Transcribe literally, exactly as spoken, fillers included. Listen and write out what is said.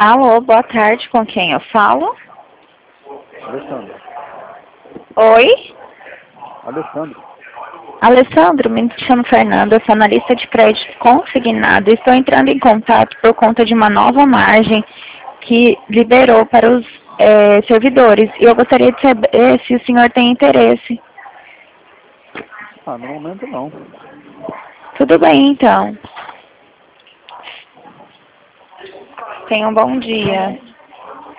Alô, boa tarde, com quem eu falo? Alessandro. Oi? Alessandro. Alessandro, me chamo Fernanda, sou analista de crédito consignado e estou entrando em contato por conta de uma nova margem que liberou para os é, servidores. E eu gostaria de saber se o senhor tem interesse. Ah, no momento não. Tudo bem, então. Tenha um bom dia.